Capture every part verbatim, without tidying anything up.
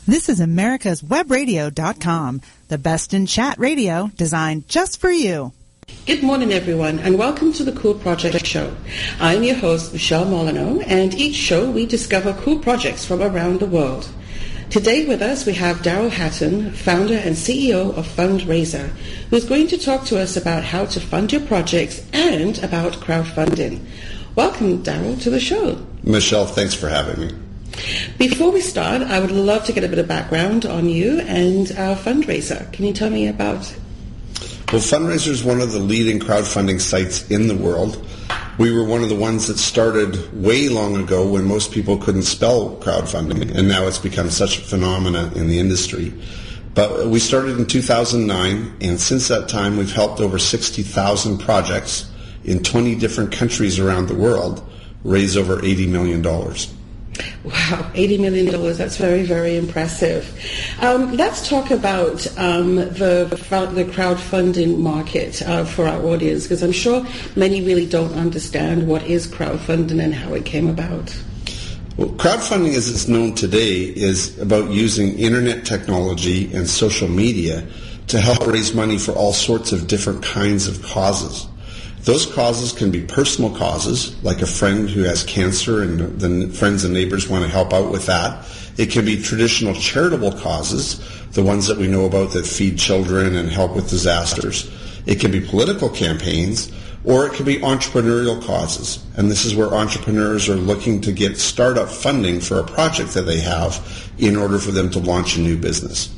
This is America's Web Radio dot com, the best in chat radio designed just for you. Good morning, everyone, and welcome to the Cool Project Show. I'm your host, Michelle Molyneux, and each show we discover cool projects from around the world. Today with us we have Daryl Hatton, founder and C E O of Fundraiser, who's going to talk to us about how to fund your projects and about crowdfunding. Welcome, Daryl, to the show. Michelle, thanks for having me. Before we start, I would love to get a bit of background on you and our Fundraiser. Can you tell me about it? Well, Fundraiser is one of the leading crowdfunding sites in the world. We were one of the ones that started way long ago when most people couldn't spell crowdfunding, and now it's become such a phenomenon in the industry. But we started in two thousand nine, and since that time we've helped over sixty thousand projects in twenty different countries around the world raise over eighty million dollars. Wow, eighty million dollars, that's very, very impressive. Um, let's talk about um, the, the crowdfunding market uh, for our audience, because I'm sure many really don't understand what is crowdfunding and how it came about. Well, crowdfunding as it's known today is about using internet technology and social media to help raise money for all sorts of different kinds of causes. Those causes can be personal causes, like a friend who has cancer and the friends and neighbors want to help out with that. It can be traditional charitable causes, the ones that we know about that feed children and help with disasters. It can be political campaigns, or it can be entrepreneurial causes. And this is where entrepreneurs are looking to get startup funding for a project that they have in order for them to launch a new business.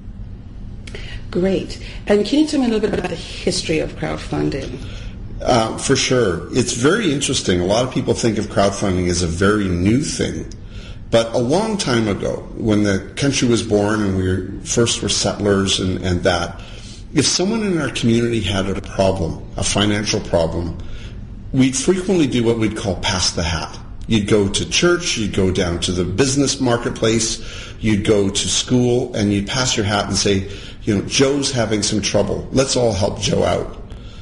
Great. And can you tell me a little bit about the history of crowdfunding? Uh, for sure. It's very interesting. A lot of people think of crowdfunding as a very new thing. But a long time ago, when the country was born and we were, first were settlers and, and that, if someone in our community had a problem, a financial problem, we'd frequently do what we'd call pass the hat. You'd go to church, you'd go down to the business marketplace, you'd go to school, and you'd pass your hat and say, you know, Joe's having some trouble. Let's all help Joe out.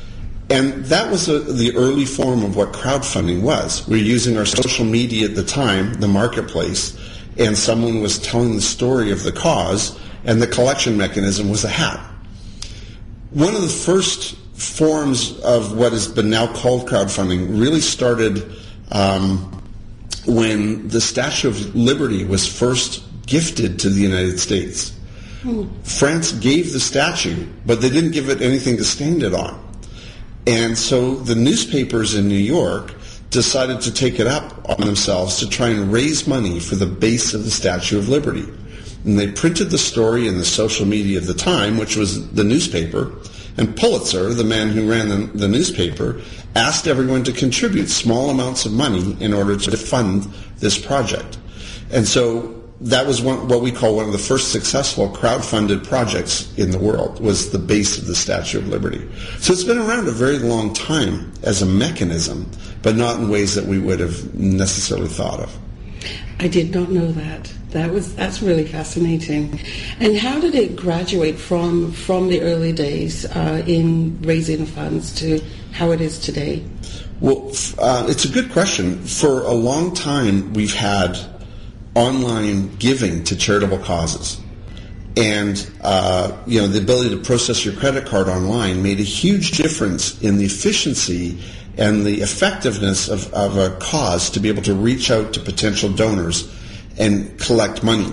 And that was a, the early form of what crowdfunding was. We were using our social media at the time, the marketplace, and someone was telling the story of the cause, and the collection mechanism was a hat. One of the first forms of what has been now called crowdfunding really started um, when the Statue of Liberty was first gifted to the United States. Hmm. France gave the statue, but they didn't give it anything to stand it on. And so the newspapers in New York decided to take it up on themselves to try and raise money for the base of the Statue of Liberty. And they printed the story in the social media of the time, which was the newspaper, and Pulitzer, the man who ran the, the newspaper, asked everyone to contribute small amounts of money in order to fund this project. And so that was one, what we call one of the first successful crowd-funded projects in the world, was the base of the Statue of Liberty. So it's been around a very long time as a mechanism, but not in ways that we would have necessarily thought of. I did not know that. That was that's really fascinating. And how did it graduate from from the early days uh, in raising funds to how it is today? Well, uh, it's a good question. For a long time, we've had online giving to charitable causes. And, uh, you know, the ability to process your credit card online made a huge difference in the efficiency and the effectiveness of, of a cause to be able to reach out to potential donors and collect money.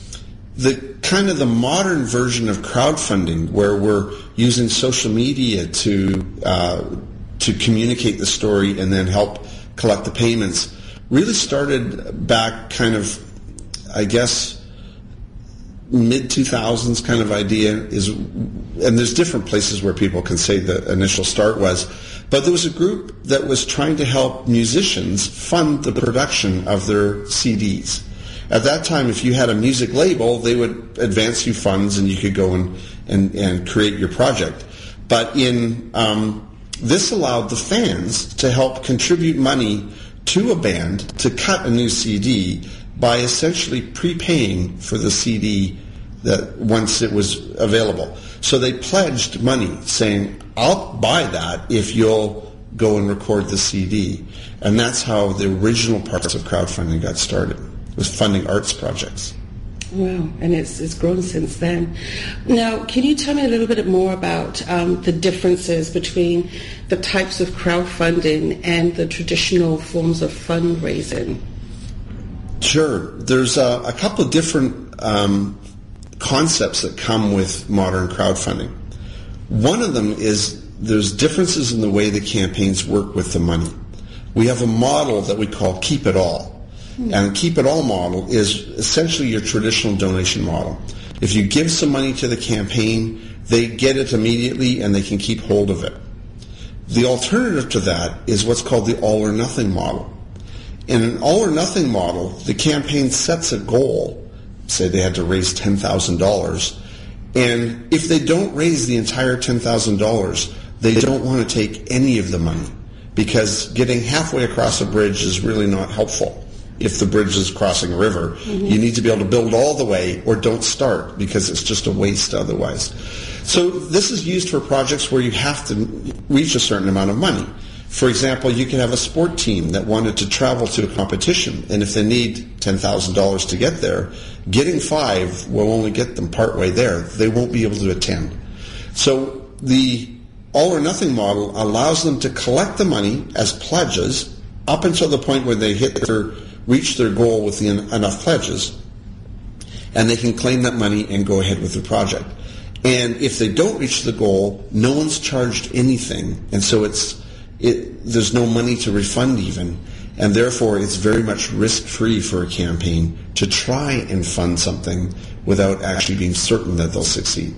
The kind of the modern version of crowdfunding, where we're using social media to uh, to communicate the story and then help collect the payments, really started back kind of, I guess, mid two thousands kind of idea is, and there's different places where people can say the initial start was, but there was a group that was trying to help musicians fund the production of their C Ds. At that time, if you had a music label, they would advance you funds and you could go and, and, and create your project. But in um, this allowed the fans to help contribute money to a band to cut a new C D by essentially prepaying for the C D that once it was available. So they pledged money saying, I'll buy that if you'll go and record the C D. And that's how the original parts of crowdfunding got started, was funding arts projects. Wow, and it's it's grown since then. Now, can you tell me a little bit more about um, the differences between the types of crowdfunding and the traditional forms of fundraising? Sure. There's a, a couple of different um, concepts that come with modern crowdfunding. One of them is there's differences in the way the campaigns work with the money. We have a model that we call Keep It All. And Keep It All model is essentially your traditional donation model. If you give some money to the campaign, they get it immediately and they can keep hold of it. The alternative to that is what's called the all or nothing model. In an all or nothing model, the campaign sets a goal, say they had to raise ten thousand dollars, and if they don't raise the entire ten thousand dollars, they don't want to take any of the money, because getting halfway across a bridge is really not helpful. If the bridge is crossing a river, mm-hmm. you need to be able to build all the way or don't start, because it's just a waste otherwise. So this is used for projects where you have to reach a certain amount of money. For example, you can have a sport team that wanted to travel to a competition, and if they need ten thousand dollars to get there, getting five will only get them partway there. They won't be able to attend. So the all or nothing model allows them to collect the money as pledges up until the point where they hit their reach their goal with the en- enough pledges, and they can claim that money and go ahead with the project. And if they don't reach the goal, no one's charged anything, and so it's it, there's no money to refund even, and therefore it's very much risk-free for a campaign to try and fund something without actually being certain that they'll succeed.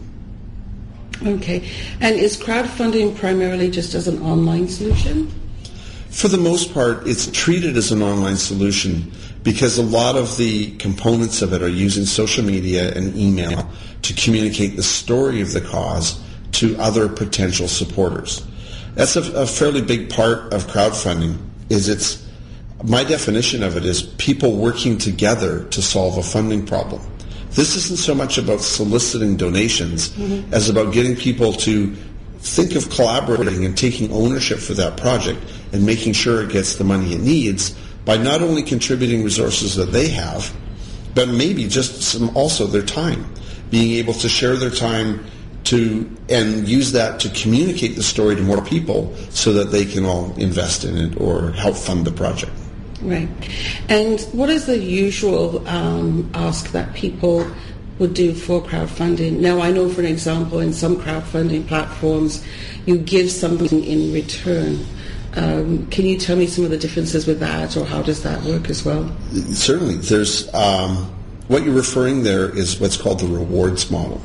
Okay. And is crowdfunding primarily just as an online solution? For the most part, it's treated as an online solution because a lot of the components of it are using social media and email to communicate the story of the cause to other potential supporters. That's a, a fairly big part of crowdfunding. Is it's my definition of it is people working together to solve a funding problem. This isn't so much about soliciting donations mm-hmm. as about getting people to think of collaborating and taking ownership for that project and making sure it gets the money it needs by not only contributing resources that they have, but maybe just some also their time, being able to share their time to and use that to communicate the story to more people so that they can all invest in it or help fund the project. Right. And what is the usual um, ask that people would do for crowdfunding? Now, I know, for an example, in some crowdfunding platforms, you give something in return. Um, can you tell me some of the differences with that, or how does that work as well? Certainly. There's um, what you're referring there is what's called the rewards model.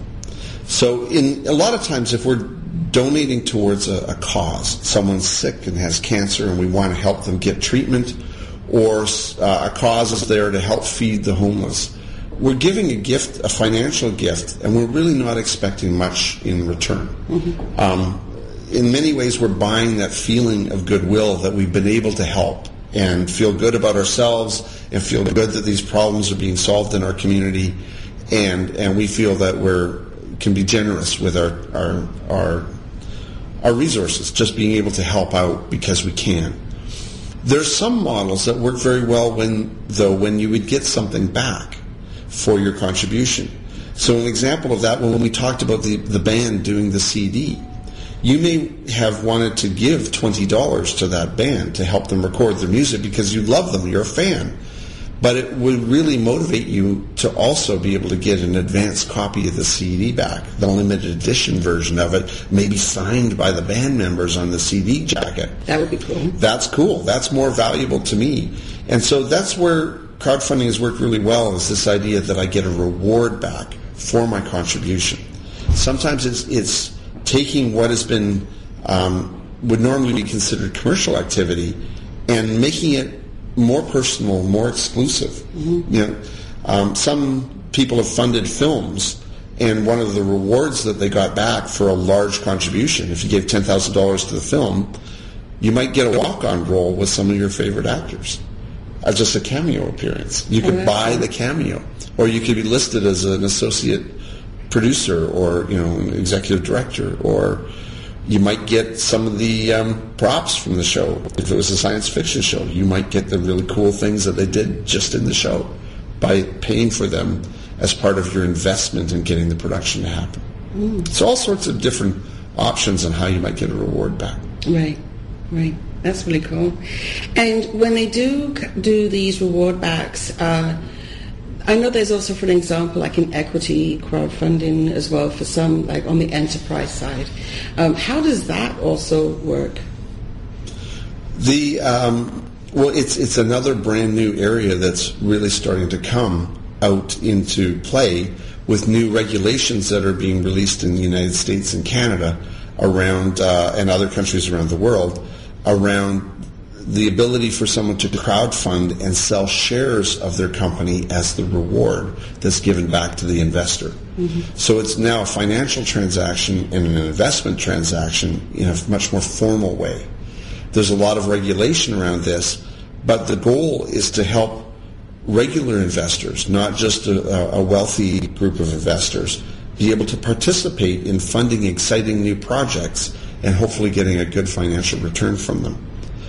So in a lot of times, if we're donating towards a, a cause, someone's sick and has cancer and we want to help them get treatment, or uh, a cause is there to help feed the homeless, we're giving a gift, a financial gift, and we're really not expecting much in return. Mm-hmm. Um, in many ways, we're buying that feeling of goodwill that we've been able to help and feel good about ourselves and feel good that these problems are being solved in our community, and and we feel that we're can be generous with our our our, our resources, just being able to help out because we can. There's some models that work very well when, though, when you would get something back for your contribution. So an example of that, when we talked about the, the band doing the C D, you may have wanted to give twenty dollars to that band to help them record their music because you love them, you're a fan. But it would really motivate you to also be able to get an advanced copy of the C D back, the limited edition version of it, maybe signed by the band members on the C D jacket. That would be cool. That's cool. That's more valuable to me. And so that's where crowdfunding has worked really well, is this idea that I get a reward back for my contribution. Sometimes it's it's taking what has been, um, would normally be considered commercial activity and making it more personal, more exclusive. Mm-hmm. You know, um, some people have funded films, and one of the rewards that they got back for a large contribution, if you gave ten thousand dollars to the film, you might get a walk-on role with some of your favorite actors. Uh, just a cameo appearance. You could oh, buy cool. the cameo, or you could be listed as an associate producer, or you know, an executive director, or you might get some of the um, props from the show. If it was a science fiction show, you might get the really cool things that they did just in the show by paying for them as part of your investment in getting the production to happen. Mm. So all sorts of different options on how you might get a reward back. Right, right. That's really cool. And when they do do these reward backs, uh, I know there's also, for an example, like an equity crowdfunding as well for some, like on the enterprise side. Um, how does that also work? The um, well, it's it's another brand new area that's really starting to come out into play with new regulations that are being released in the United States and Canada around uh, and other countries around the world around the ability for someone to crowdfund and sell shares of their company as the reward that's given back to the investor. Mm-hmm. So it's now a financial transaction and an investment transaction in a much more formal way. There's a lot of regulation around this, but the goal is to help regular investors, not just a, a wealthy group of investors, be able to participate in funding exciting new projects and hopefully getting a good financial return from them.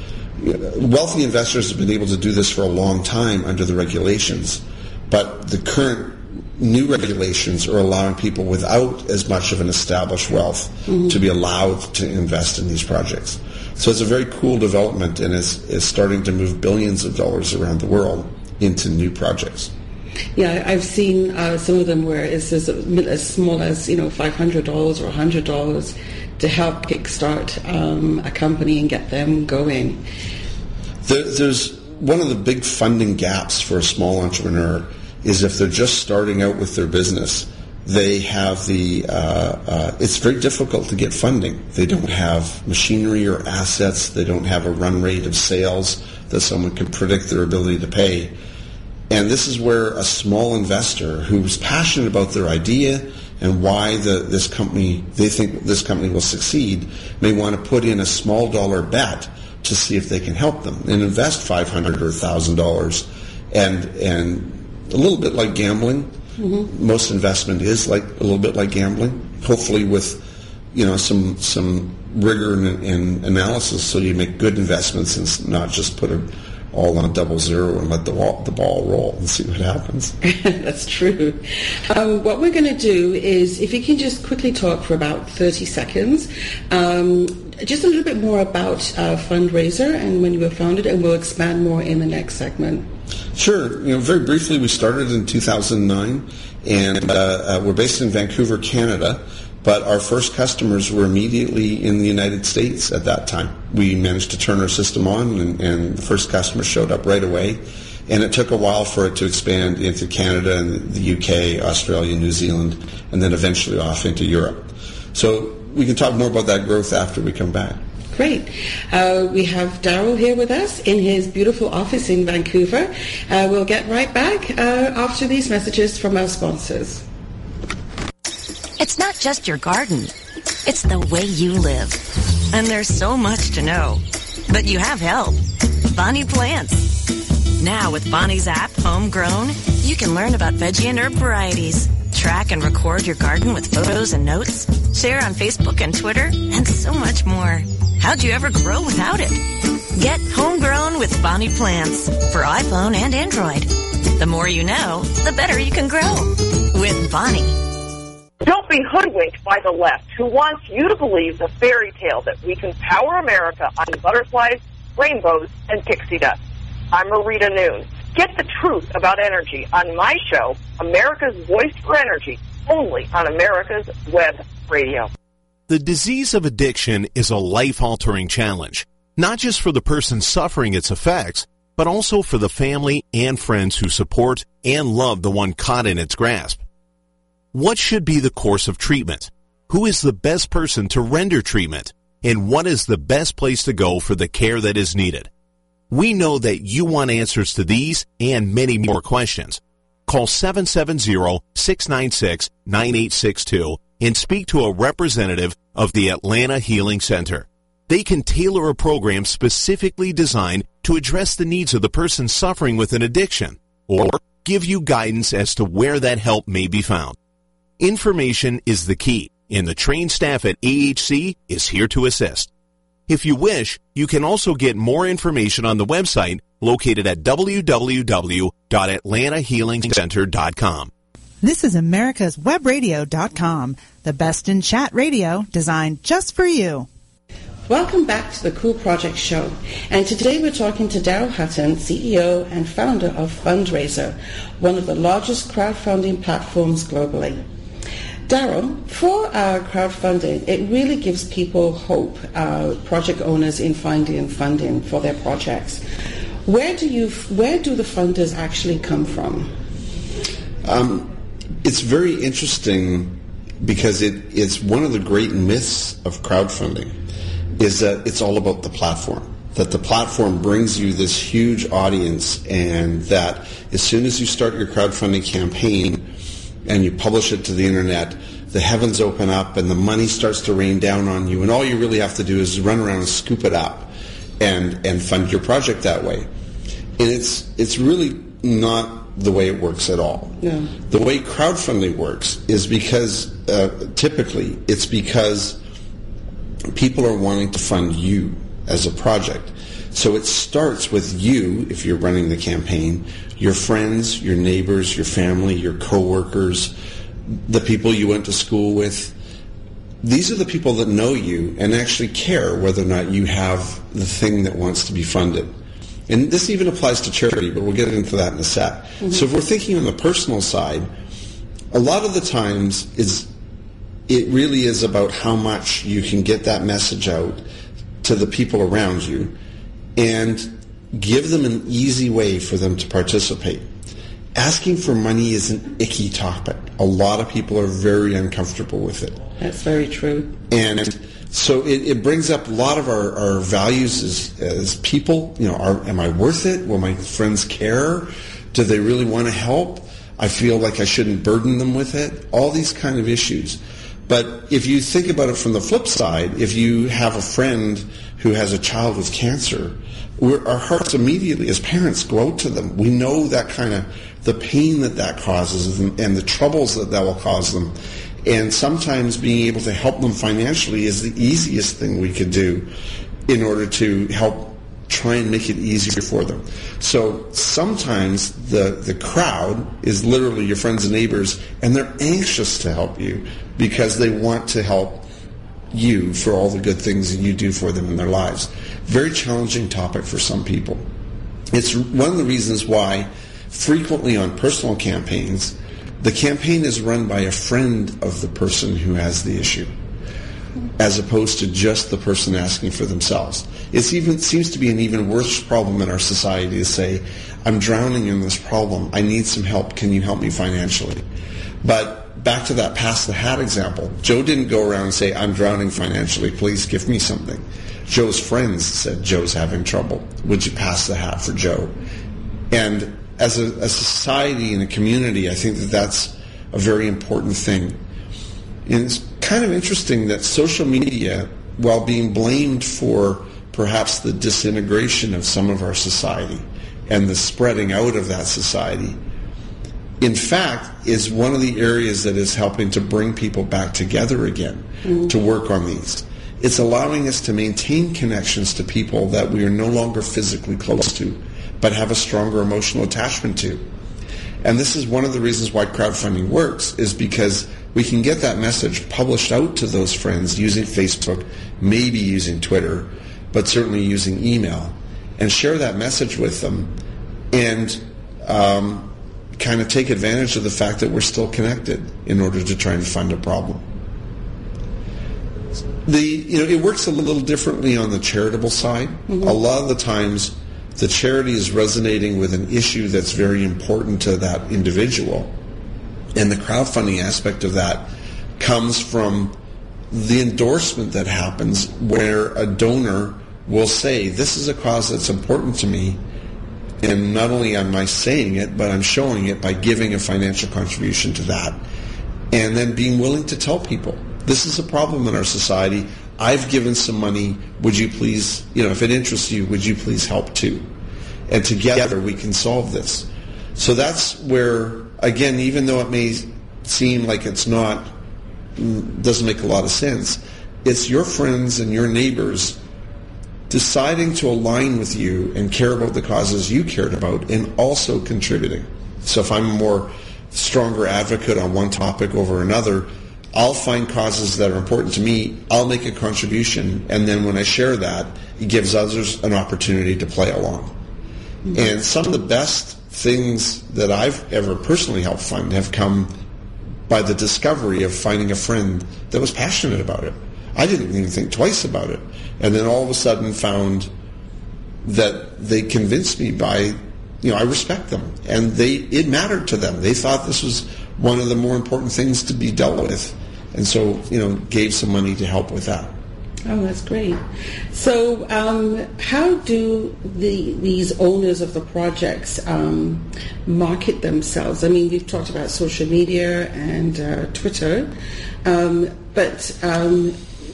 Wealthy investors have been able to do this for a long time under the regulations, but the current new regulations are allowing people without as much of an established wealth mm-hmm. to be allowed to invest in these projects. So it's a very cool development and is, is starting to move billions of dollars around the world into new projects. Yeah, I've seen uh, some of them where it's as, as small as, you know, five hundred dollars or one hundred dollars to help kickstart um, a company and get them going. There, there's one of the big funding gaps for a small entrepreneur is if they're just starting out with their business, they have the, uh, uh, it's very difficult to get funding. They don't have machinery or assets. They don't have a run rate of sales that someone can predict their ability to pay. And this is where a small investor who's passionate about their idea and why the, this company, they think this company will succeed, may want to put in a small dollar bet to see if they can help them and invest five hundred dollars or one thousand dollars. And, and a little bit like gambling, mm-hmm. most investment is like a little bit like gambling, hopefully with, you know, some some rigor and, and analysis so you make good investments and not just put it all on a double zero and let the, wall, the ball roll and see what happens. That's true. Um, what we're going to do is, if you can just quickly talk for about thirty seconds, um, just a little bit more about uh, Fundraiser and when you were founded, and we'll expand more in the next segment. Sure. You know, very briefly, we started in two thousand nine, and uh, uh, we're based in Vancouver, Canada. But our first customers were immediately in the United States at that time. We managed to turn our system on, and, and the first customers showed up right away. And it took a while for it to expand into Canada and the U K, Australia, New Zealand, and then eventually off into Europe. So we can talk more about that growth after we come back. Great. Uh, we have Daryl here with us in his beautiful office in Vancouver. Uh, we'll get right back uh, after these messages from our sponsors. It's not just your garden. It's the way you live. And there's so much to know. But you have help. Bonnie Plants. Now with Bonnie's app, Homegrown, you can learn about veggie and herb varieties, track and record your garden with photos and notes, share on Facebook and Twitter, and so much more. How'd you ever grow without it? Get Homegrown with Bonnie Plants for iPhone and Android. The more you know, the better you can grow. With Bonnie. Don't be hoodwinked by the left, who wants you to believe the fairy tale that we can power America on butterflies, rainbows, and pixie dust. I'm Marita Noon. Get the truth about energy on my show, America's Voice for Energy, only on America's Web Radio. The disease of addiction is a life-altering challenge, not just for the person suffering its effects, but also for the family and friends who support and love the one caught in its grasp. What should be the course of treatment? Who is the best person to render treatment? And what is the best place to go for the care that is needed? We know that you want answers to these and many more questions. Call seven seven zero, six nine six, nine eight six two and speak to a representative of the Atlanta Healing Center. They can tailor a program specifically designed to address the needs of the person suffering with an addiction or give you guidance as to where that help may be found. Information is the key, and the trained staff at A H C is here to assist. If you wish, you can also get more information on the website located at w w w dot atlanta healing center dot com. This is America's Web Radio dot com, the best in chat radio designed just for you. Welcome back to the Cool Project Show. And today we're talking to Daryl Hutton, C E O and founder of Fundraiser, one of the largest crowdfunding platforms globally. Daryl, for our crowdfunding, it really gives people hope, uh, project owners, in finding funding for their projects. Where do you, where do the funders actually come from? Um, it's very interesting because it, it's one of the great myths of crowdfunding is that it's all about the platform, that the platform brings you this huge audience, and that as soon as you start your crowdfunding campaign and you publish it to the internet, the heavens open up and the money starts to rain down on you, and all you really have to do is run around and scoop it up and, and fund your project that way. And it's it's really not the way it works at all. No. The way crowdfunding works is because, uh, typically, it's because people are wanting to fund you as a project. So it starts with you, if you're running the campaign, your friends, your neighbors, your family, your coworkers, the people you went to school with. These are the people that know you and actually care whether or not you have the thing that wants to be funded. And this even applies to charity, but we'll get into that in a sec. Mm-hmm. So if we're thinking on the personal side, a lot of the times is it really is about how much you can get that message out to the people around you and give them an easy way for them to participate. Asking for money is an icky topic. A lot of people are very uncomfortable with it. That's very true. And so it, it brings up a lot of our, our values as, as people. You know, are, am I worth it? Will my friends care? Do they really want to help? I feel like I shouldn't burden them with it. All these kind of issues. But if you think about it from the flip side, if you have a friend who has a child with cancer, we're, our hearts immediately, as parents, go out to them. We know that kind of, the pain that that causes and, and the troubles that that will cause them. And sometimes being able to help them financially is the easiest thing we could do in order to help try and make it easier for them. So sometimes the, the crowd is literally your friends and neighbors, and they're anxious to help you because they want to help you for all the good things that you do for them in their lives. Very challenging topic for some people. It's one of the reasons why frequently on personal campaigns, the campaign is run by a friend of the person who has the issue, as opposed to just the person asking for themselves. It even seems to be an even worse problem in our society to say, I'm drowning in this problem. I need some help. Can you help me financially? But back to that pass the hat example, Joe didn't go around and say, I'm drowning financially. Please give me something. Joe's friends said, Joe's having trouble. Would you pass the hat for Joe? And as a, a society and a community, I think that that's a very important thing. And it's kind of interesting that social media, while being blamed for perhaps the disintegration of some of our society and the spreading out of that society, in fact, is one of the areas that is helping to bring people back together again, mm-hmm. to work on these. It's allowing us to maintain connections to people that we are no longer physically close to, but have a stronger emotional attachment to. And this is one of the reasons why crowdfunding works, is because we can get that message published out to those friends using Facebook, maybe using Twitter, but certainly using email, and share that message with them, and um, kind of take advantage of the fact that we're still connected in order to try and fund a problem. The you know it works a little differently on the charitable side. Mm-hmm. A lot of the times, the charity is resonating with an issue that's very important to that individual. And the crowdfunding aspect of that comes from the endorsement that happens where a donor will say, this is a cause that's important to me, and not only am I saying it, but I'm showing it by giving a financial contribution to that. And then being willing to tell people, this is a problem in our society. I've given some money. Would you please, you know, if it interests you, would you please help too? And together we can solve this. So that's where, again, even though it may seem like it's not, doesn't make a lot of sense, it's your friends and your neighbors deciding to align with you and care about the causes you cared about and also contributing. So if I'm a more stronger advocate on one topic over another. I'll find causes that are important to me, I'll make a contribution, and then when I share that, it gives others an opportunity to play along. Mm-hmm. And some of the best things that I've ever personally helped fund have come by the discovery of finding a friend that was passionate about it. I didn't even think twice about it. And then all of a sudden found that they convinced me by, you know, I respect them. And they it mattered to them. They thought this was one of the more important things to be dealt with. And so, you know, gave some money to help with that. Oh, that's great. So um, how do the these owners of the projects um, market themselves? I mean, we've talked about social media and uh, Twitter, um, but um,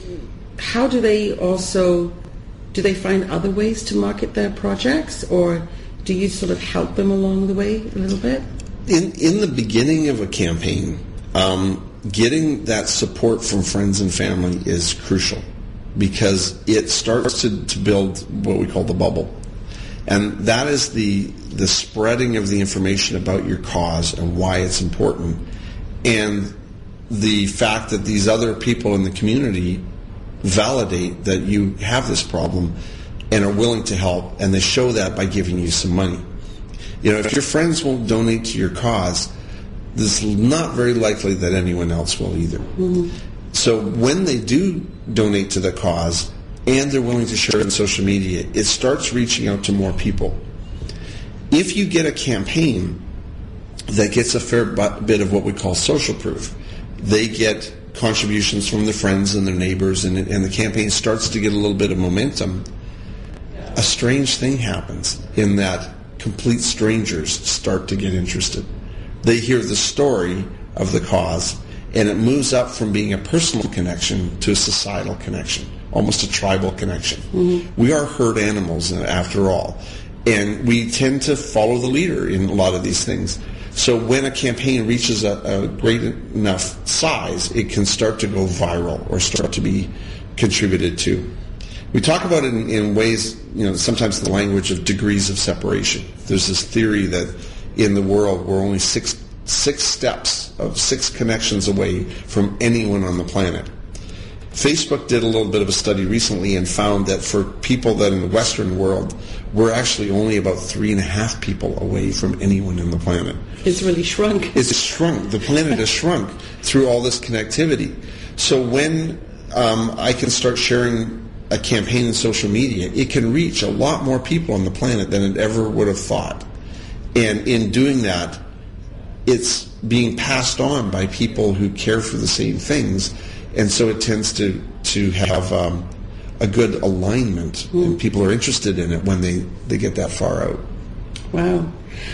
how do they also, do they find other ways to market their projects, or do you sort of help them along the way a little bit? In, in the beginning of a campaign, um, getting that support from friends and family is crucial, because it starts to, to build what we call the bubble. And that is the the spreading of the information about your cause and why it's important, and the fact that these other people in the community validate that you have this problem and are willing to help, and they show that by giving you some money. You know, if your friends won't donate to your cause, it's not very likely that anyone else will either. Mm-hmm. So when they do donate to the cause and they're willing to share it on social media, it starts reaching out to more people. If you get a campaign that gets a fair bit of what we call social proof, they get contributions from their friends and their neighbors, and, and the campaign starts to get a little bit of momentum, a strange thing happens in that complete strangers start to get interested. They hear the story of the cause, and it moves up from being a personal connection to a societal connection, almost a tribal connection. Mm-hmm. We are herd animals, after all, and we tend to follow the leader in a lot of these things. So when a campaign reaches a, a great enough size, it can start to go viral or start to be contributed to. We talk about it in, in ways, you know, sometimes the language of degrees of separation. There's this theory that in the world we're only six six steps of six connections away from anyone on the planet. Facebook did a little bit of a study recently and found that for people that in the Western world, we're actually only about three and a half people away from anyone in the planet. It's really shrunk. It's shrunk. The planet has shrunk through all this connectivity. So when um, I can start sharing a campaign in social media, it can reach a lot more people on the planet than it ever would have thought. And in doing that, it's being passed on by people who care for the same things, and so it tends to to have um, a good alignment, mm. and people are interested in it when they, they get that far out. Wow.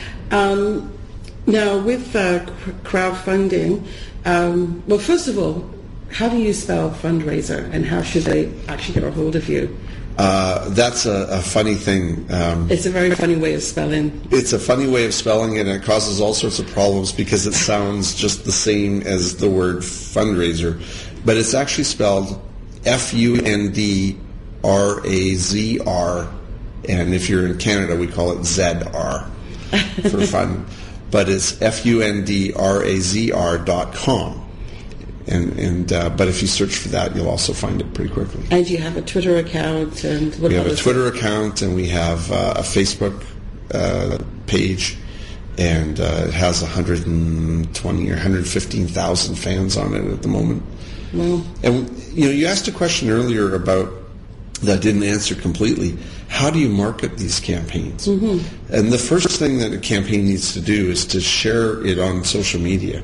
Um, now, with uh, crowdfunding, um, well, first of all, how do you spell fundraiser, and how should they actually get a hold of you? Uh, that's a, a funny thing. Um, it's a very funny way of spelling. It's a funny way of spelling, and it causes all sorts of problems because it sounds just the same as the word fundraiser. But it's actually spelled F U N D R A Z R, and if you're in Canada, we call it Z R for fun. But it's F U N D R A Z R dot com. And, and uh, but if you search for that, you'll also find it pretty quickly. And you have a Twitter account, and what we have a Twitter stuff? account, and we have uh, a Facebook uh, page, and uh, it has one hundred twenty or one hundred fifteen thousand fans on it at the moment. Wow. And you know, you asked a question earlier about that I didn't answer completely. How do you market these campaigns? Mm-hmm. And the first thing that a campaign needs to do is to share it on social media.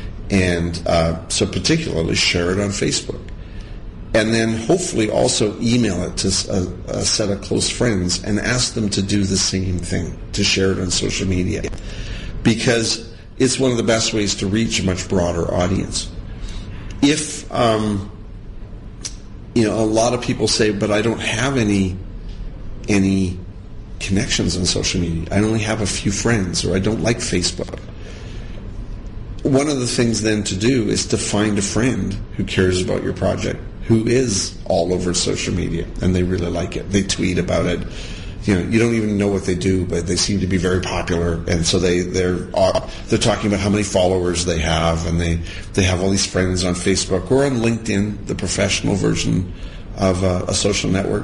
And uh, so particularly share it on Facebook. And then hopefully also email it to a, a set of close friends and ask them to do the same thing, to share it on social media. Because it's one of the best ways to reach a much broader audience. If, um, you know, a lot of people say, but I don't have any any connections on social media. I only have a few friends, or I don't like Facebook. One of the things then to do is to find a friend who cares about your project, who is all over social media, and they really like it. They tweet about it. you know, you don't even know what they do, but they seem to be very popular, and so they they're uh, they're talking about how many followers they have, and they they have all these friends on Facebook or on LinkedIn, the professional version of uh, a social network.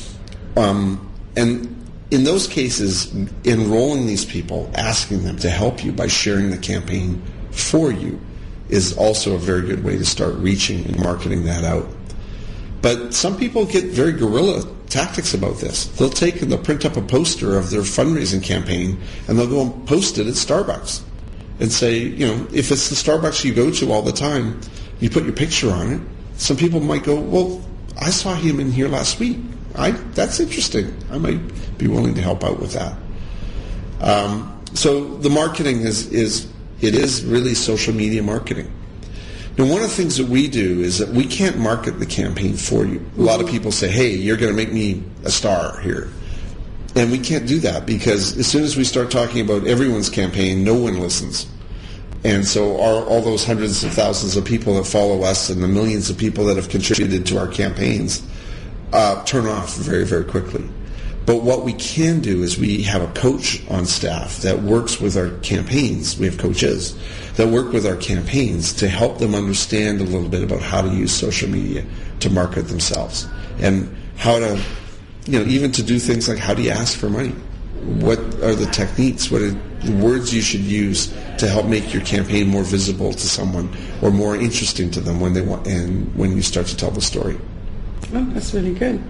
Um, and in those cases, enrolling these people, asking them to help you by sharing the campaign for you, is also a very good way to start reaching and marketing that out. But some people get very guerrilla tactics about this. They'll take and they'll print up a poster of their fundraising campaign, and they'll go and post it at Starbucks and say, you know, if it's the Starbucks you go to all the time, you put your picture on it. Some people might go, well, I saw him in here last week. I that's interesting. I might be willing to help out with that. Um, so the marketing is is it is really social media marketing. Now, one of the things that we do is that we can't market the campaign for you. A lot of people say, hey, you're going to make me a star here. And we can't do that, because as soon as we start talking about everyone's campaign, no one listens. And so our, all those hundreds of thousands of people that follow us and the millions of people that have contributed to our campaigns uh, turn off very, very quickly. But what we can do is we have a coach on staff that works with our campaigns. We have coaches that work with our campaigns to help them understand a little bit about how to use social media to market themselves, and how to, you know, even to do things like, how do you ask for money? What are the techniques? What are the words you should use to help make your campaign more visible to someone or more interesting to them when they want, and when you start to tell the story? Oh, that's really good.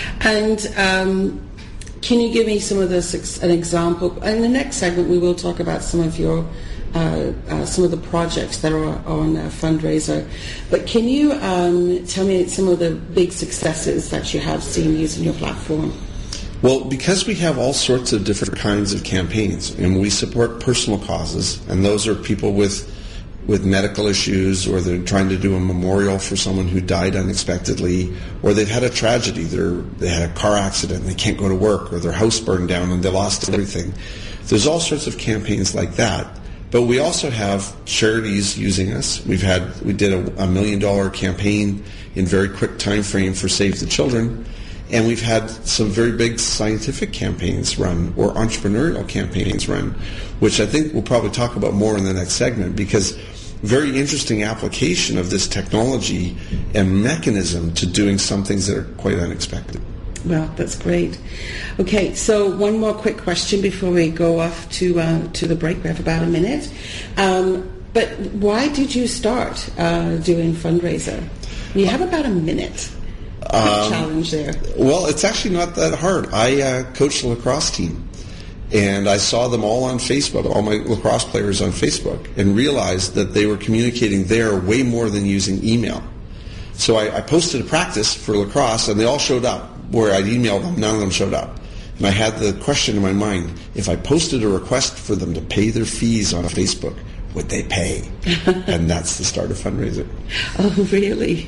And um, can you give me some of this, an example? In the next segment, we will talk about some of your, uh, uh, some of the projects that are on uh, Fundraiser. But can you um, tell me some of the big successes that you have seen using your platform? Well, because we have all sorts of different kinds of campaigns, and we support personal causes, and those are people with with medical issues, or they're trying to do a memorial for someone who died unexpectedly, or they've had a tragedy. They're, they had a car accident and they can't go to work, or their house burned down and they lost everything. There's all sorts of campaigns like that. But we also have charities using us. We've had, we did a, a million dollar campaign in very quick time frame for Save the Children. And we've had some very big scientific campaigns run, or entrepreneurial campaigns run, which I think we'll probably talk about more in the next segment, because very interesting application of this technology and mechanism to doing some things that are quite unexpected. Well, that's great. Okay, so one more quick question before we go off to uh, to the break. We have about a minute. Um, but why did you start uh, doing Fundraiser? You have about a minute. Um, challenge there. Well, it's actually not that hard. I uh, coach the lacrosse team, and I saw them all on Facebook, all my lacrosse players on Facebook, and realized that they were communicating there way more than using email. So I, I posted a practice for lacrosse, and they all showed up. Where I'd emailed them, none of them showed up. And I had the question in my mind, if I posted a request for them to pay their fees on Facebook, would they pay? And that's the start of Fundraiser. Oh, really?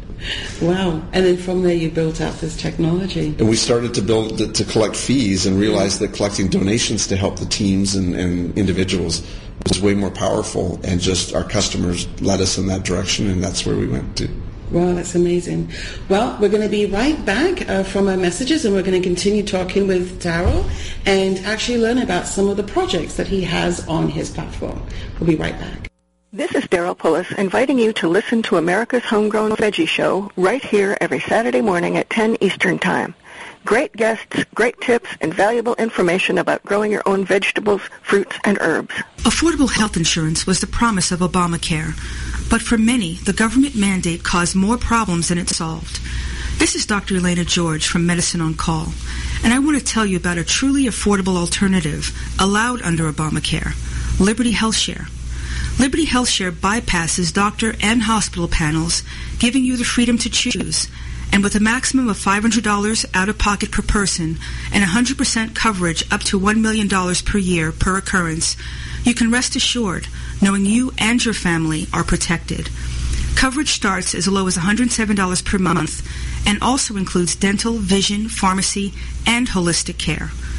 Wow. And then from there you built out this technology. And we started to build, to collect fees, and realized that collecting donations to help the teams and, and individuals was way more powerful, and just our customers led us in that direction, and that's where we went to. Wow, that's amazing. Well, we're going to be right back uh, from our messages, and we're going to continue talking with Daryl and actually learn about some of the projects that he has on his platform. We'll be right back. This is Daryl Pullis, inviting you to listen to America's Homegrown Veggie Show right here every Saturday morning at ten Eastern Time. Great guests, great tips, and valuable information about growing your own vegetables, fruits, and herbs. Affordable health insurance was the promise of Obamacare, but for many, the government mandate caused more problems than it solved. This is Doctor Elena George from Medicine on Call, and I want to tell you about a truly affordable alternative allowed under Obamacare, Liberty HealthShare. Liberty HealthShare bypasses doctor and hospital panels, giving you the freedom to choose. And with a maximum of five hundred dollars out-of-pocket per person and one hundred percent coverage up to one million dollars per year per occurrence, you can rest assured knowing you and your family are protected. Coverage starts as low as one hundred seven dollars per month and also includes dental, vision, pharmacy, and holistic care.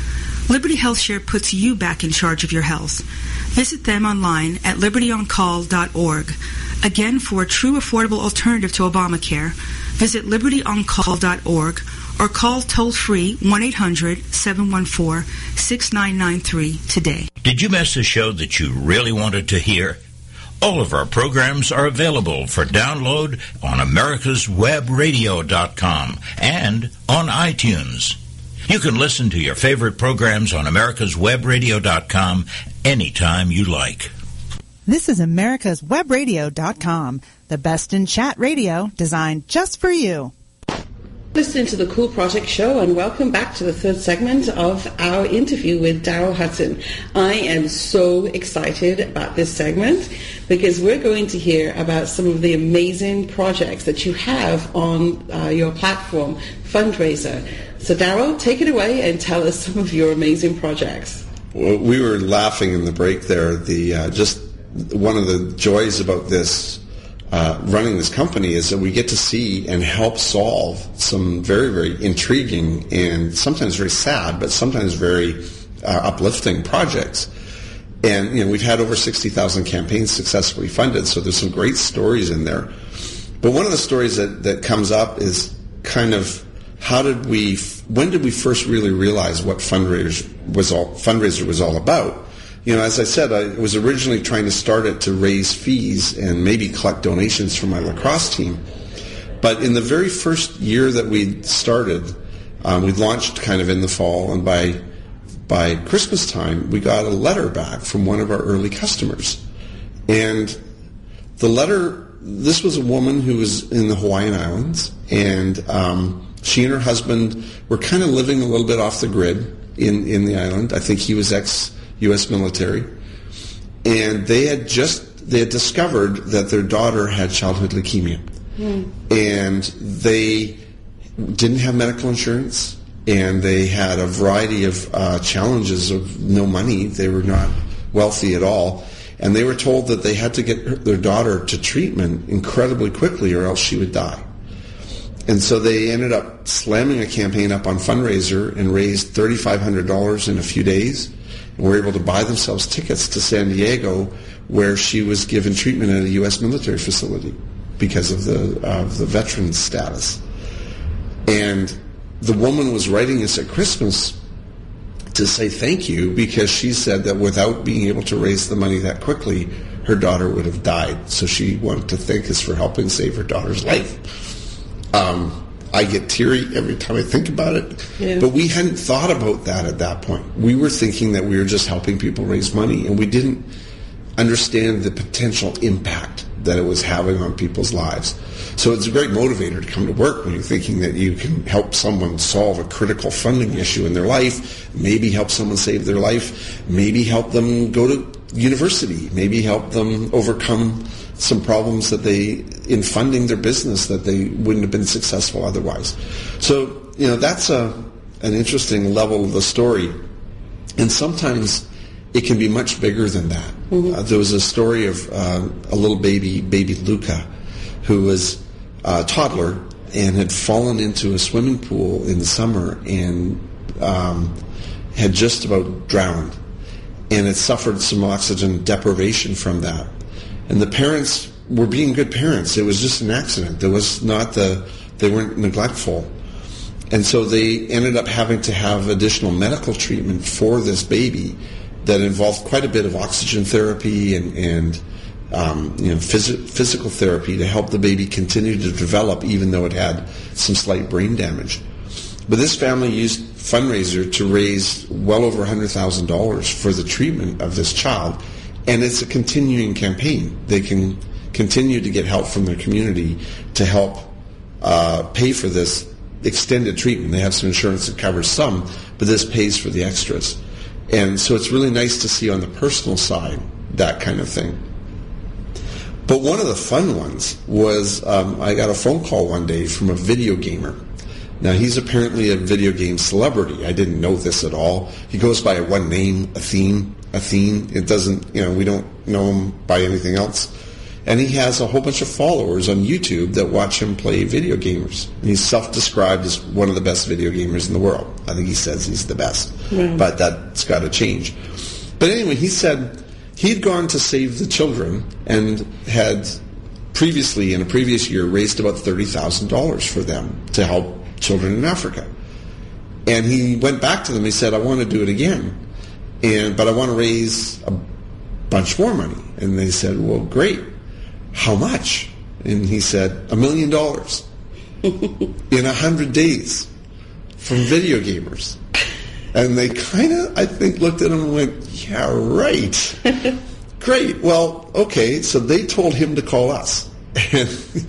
Liberty HealthShare puts you back in charge of your health. Visit them online at liberty on call dot org. Again, for a true affordable alternative to Obamacare, visit liberty on call dot org or call toll-free one eight hundred seven one four six nine nine three today. Did you miss a show that you really wanted to hear? All of our programs are available for download on americas web radio dot com and on iTunes. You can listen to your favorite programs on americas web radio dot com anytime you like. This is americas web radio dot com, the best in chat radio designed just for you. Listening to the Cool Project Show, and welcome back to the third segment of our interview with Daryl Hudson. I am so excited about this segment because we're going to hear about some of the amazing projects that you have on uh, your platform, Fundraiser. So Daryl, take it away and tell us some of your amazing projects. Well, we were laughing in the break there. The uh, just one of the joys about this Uh, running this company is that we get to see and help solve some very, very intriguing and sometimes very sad, but sometimes very uh, uplifting projects. And, you know, we've had over sixty thousand campaigns successfully funded, so there's some great stories in there. But one of the stories that, that comes up is kind of how did we, when did we first really realize what fundraiser was all, fundraiser was all about? You know, as I said, I was originally trying to start it to raise fees and maybe collect donations for my lacrosse team. But in the very first year that we started, um, we launched kind of in the fall, and by by Christmas time, we got a letter back from one of our early customers. And the letter, this was a woman who was in the Hawaiian Islands, and um, she and her husband were kind of living a little bit off the grid in, in the island. I think he was ex- U S military, and they had just they had discovered that their daughter had childhood leukemia, mm. and they didn't have medical insurance, and they had a variety of uh, challenges of no money. They were not wealthy at all, and they were told that they had to get her, their daughter to treatment incredibly quickly, or else she would die. And so they ended up slamming a campaign up on Fundraiser and raised three thousand five hundred dollars in a few days. Were able to buy themselves tickets to San Diego, where she was given treatment at a U S military facility because of the of the veteran status. And the woman was writing us at Christmas to say thank you, because she said that without being able to raise the money that quickly, her daughter would have died. So she wanted to thank us for helping save her daughter's life. Um, I get teary every time I think about it. Yeah. But we hadn't thought about that at that point. We were thinking that we were just helping people raise money, and we didn't understand the potential impact that it was having on people's lives. So it's a great motivator to come to work when you're thinking that you can help someone solve a critical funding issue in their life, maybe help someone save their life, maybe help them go to university, maybe help them overcome some problems that they, in funding their business, that they wouldn't have been successful otherwise. So, you know, that's a, an interesting level of the story. And sometimes it can be much bigger than that. Mm-hmm. Uh, there was a story of uh, a little baby, baby Luca, who was a toddler and had fallen into a swimming pool in the summer and um, had just about drowned, and had suffered some oxygen deprivation from that. And the parents were being good parents. It was just an accident. There was not the, they weren't neglectful. And so they ended up having to have additional medical treatment for this baby that involved quite a bit of oxygen therapy and, and um, you know, phys- physical therapy to help the baby continue to develop, even though it had some slight brain damage. But this family used Fundraiser to raise well over one hundred thousand dollars for the treatment of this child. And it's a continuing campaign. They can continue to get help from their community to help uh, pay for this extended treatment. They have some insurance that covers some, but this pays for the extras. And so it's really nice to see on the personal side that kind of thing. But one of the fun ones was um, I got a phone call one day from a video gamer. Now, he's apparently a video game celebrity. I didn't know this at all. He goes by one name, Athene. Athene. It doesn't, you know, we don't know him by anything else. And he has a whole bunch of followers on YouTube that watch him play video gamers. And he's self-described as one of the best video gamers in the world. I think he says he's the best. Right. But that's got to change. But anyway, he said he'd gone to Save the Children and had previously, in a previous year, raised about thirty thousand dollars for them to help children in Africa. And he went back to them. He said, I want to do it again, and but I want to raise a bunch more money. And they said, well, great. How much? And he said, a million dollars in a hundred days from video gamers. And they kind of, I think, looked at him and went, yeah, right. Great. Well, okay. So they told him to call us. And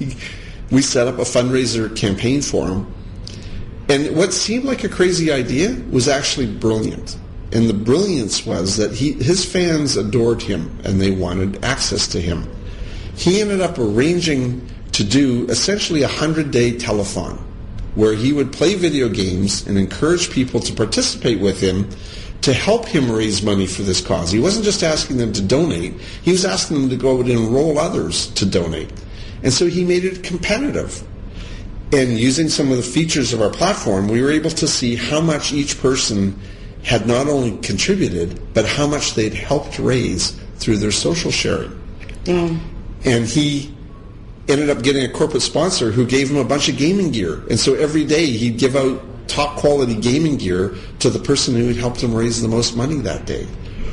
we set up a fundraiser campaign for him. And what seemed like a crazy idea was actually brilliant. And the brilliance was that he, his fans adored him and they wanted access to him. He ended up arranging to do essentially a hundred-day telethon where he would play video games and encourage people to participate with him to help him raise money for this cause. He wasn't just asking them to donate. He was asking them to go out and enroll others to donate. And so he made it competitive. And using some of the features of our platform, we were able to see how much each person had not only contributed, but how much they'd helped raise through their social sharing. Mm. And he ended up getting a corporate sponsor who gave him a bunch of gaming gear. And so every day he'd give out top quality gaming gear to the person who had helped him raise the most money that day.